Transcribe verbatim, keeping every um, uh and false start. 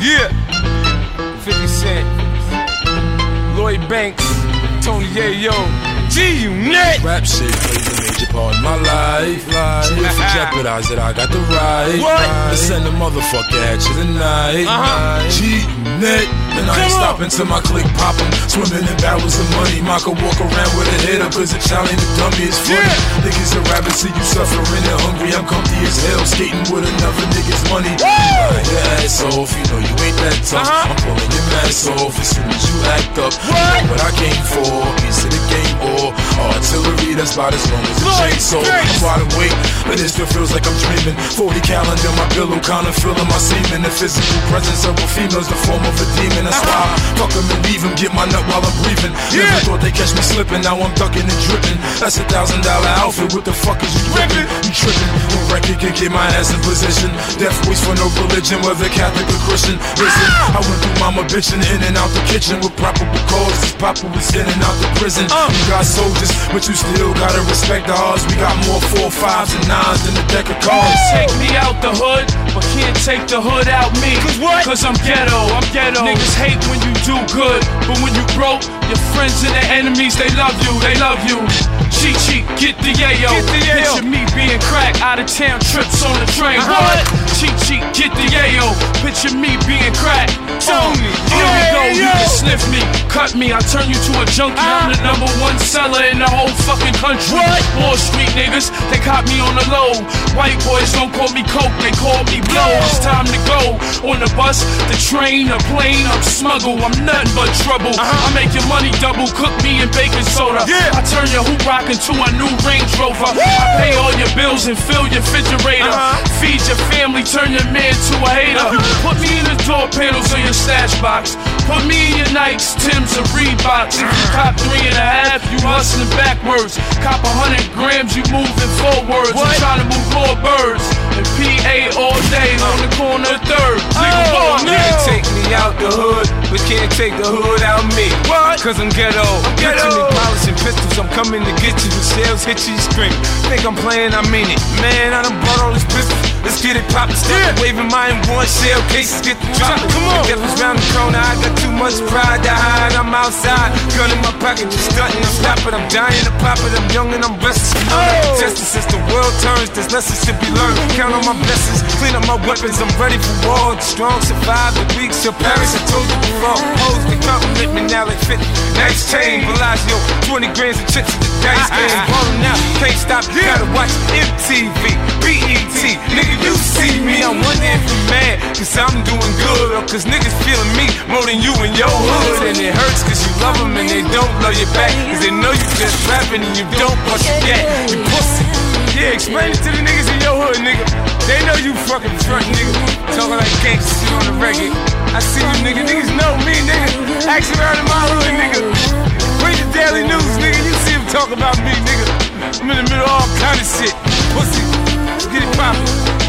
Yeah. fifty Cent, Lloyd Banks, Tony Yayo, G-Unit. Rap shit plays a major part in my life. So if you jeopardize it, I got the right. What? To send a motherfucker at you tonight. Uh-huh. G-Unit. And I ain't stopping till my click poppin'. Swimming in barrels of money. Ma could walk around with a head up, cause a child ain't the dummy is funny. Yeah. Niggas are rapping, see you suffering and hungry. I'm comfy as hell, skating with another nigga's money. Line your ass off, you know you ain't that tough. Uh-huh. I'm pulling your mask off as soon as you act up. What? You know what I came for, piece of the game or artillery that's about as long as a chainsaw. I'm wide awake, but it still feels like I'm dreaming. forty cal under my pillow, kinda feeling my semen. The physical presence of a female's the form of a demon. That's why I fuck them and leave them, get my nut while I'm breathing. Yeah. Never thought they catch me slipping, now I'm ducking and dripping. That's a thousand dollar outfit, what the fuck is you ripping? You tripping, no record can get my ass in position. Death wish for no religion, whether Catholic or Christian. Listen, I went through mama bitching in and out the kitchen with probable cause, cause Papa was in and out the prison. uh. You got soldiers, but you still gotta respect the odds. We got more four, fives, and nines than a deck of cards. Take me out the hood, but can't take the hood out me. Cause what? Cause I'm ghetto, I'm ghetto. Niggas hate when you do good, but when you broke, your friends and their enemies, they love you, they love you. Cheat, cheat, get the yayo. Get the yayo. Picture me being crack, out of town trips on the train. Uh-huh. What? Cheat, cheat, get the yayo. Picture me being crack. Tony, Here we go, you yayo. can sniff me, cut me, I turn you to a junkie. I'm the number one seller in the whole fucking country. What? Wall Street niggas, they caught me on the low. White boys don't call me coke, they call me blow. It's time to go. On the bus, the train, the plane, I'm smuggle, I'm nothing but trouble. Uh-huh. I make your money double, cook me in baking soda. Yeah. I turn your hoop rock into a new Range Rover. Woo. I pay all your bills and fill your refrigerator. Uh-huh. Feed your family, turn your man to a hater. Uh-huh. Put me in the door panels of your stash box. Put me in your Nikes, Timbs, or Reeboks. If you cop three and a half, you hustling backwards. Cop a hundred grams, you moving forwards. What? I'm trying to move more birds. And P A all day on the corner of third. Nigga, Oh, walk no. me. Can't take me out the hood, but can't take the hood out me. What? Cause I'm ghetto. ghetto. Picture me polishing pistols, I'm coming to get you. The shells hit you, you scream. Think I'm playing, I mean it. Man, I done bought all these pistols. Let's get it poppin'. Start Yeah. waving mine one shell cases, get the dropping. Come on. The devil's round the corner, I got too much pride to hide. I'm outside, gun in my pocket, just stunting. I'm stopping, I'm dying to pop it. I'm young and I'm restless. You know that. Oh. Justice as the world turns, there's lessons to be learned. Count on my blessings, clean up my weapons. I'm ready for war. The strong survive, the weak shall perish. I told you before. Hoes they compliment me now like fifty. Nice chain, Bellagio, twenty grams of chips at the dice game. Ballin' out, can't stop. You gotta watch M T V, B E T. Nigga, you see me, I wonder if you mad, cause I'm doing good, or cause niggas feeling me more than you in your hood. And it hurts cause you love them and they don't love you back, cause they know you just rapping and you don't bust your gat. You pussy. Yeah, explain it to the niggas in your hood, nigga. They know you fucking front, nigga. Talking like gangsters shit on the record. I see you, nigga. Niggas know me, nigga. Action around in my hood, nigga. Read the daily news, nigga. You see them talk about me, nigga. I'm in the middle of all kind of shit. Pussy. Let's get it poppin'.